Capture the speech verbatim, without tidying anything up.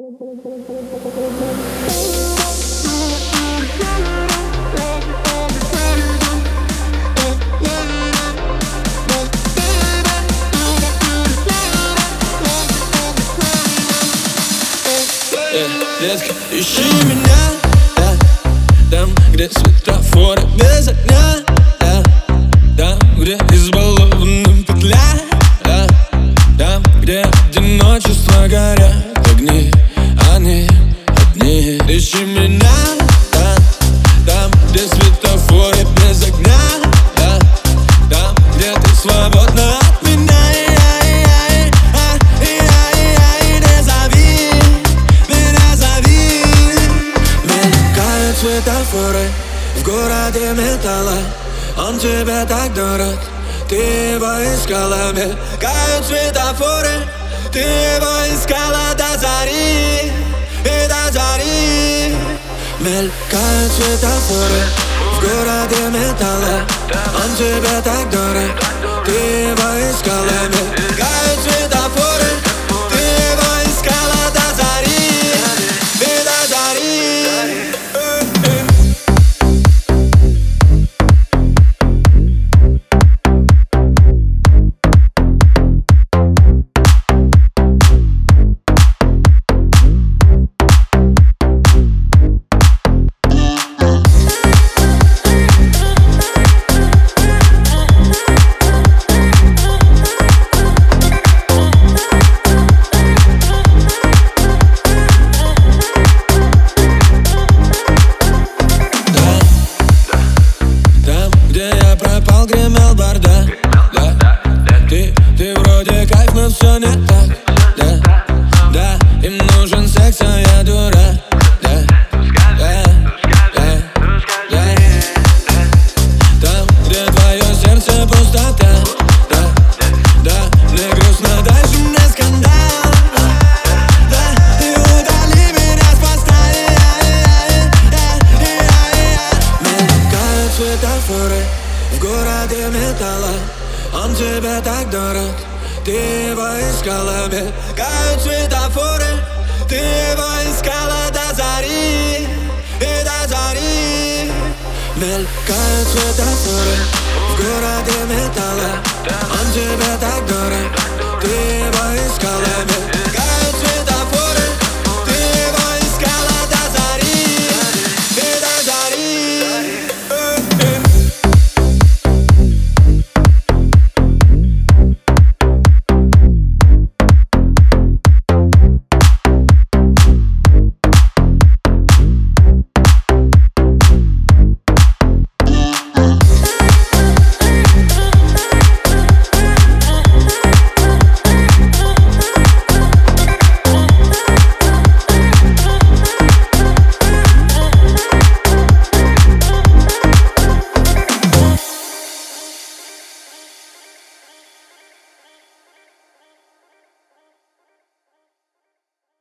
Детка, ищи меня, да, там, где светофоры без огня, да, там, где избалована петля, да, там, где одиночество горят огни, они одни. Ищи меня, да, там, где светофоры без огня, да, там, где ты свободна от меня. Светофоры в городе металла, он тебе так дорог, ты его искала. Мелькают светофоры, ты его искала до зари, и до зари. Мелькают светофоры в городе металла, он тебе так дорог, ты его искала. Мелькают светофоры, ты его искала до зари, и до зари. Пропал, гремел бардак, да, ты, ты вроде кайф, но все не так, да, да, им нужен секс, а я дурак, да, да, да, да. Там, где твое сердце пустота, да, да, мне грустно, дальше мне скандал, да, и удали меня с поста. Мелькают светофоры в городе металла, он тебе так дорог, ты его искала. Мелькают светофоры, ты его искала до зари, и до зари. Мелькают светофоры в городе металла, он тебе так дорог, ты его искала.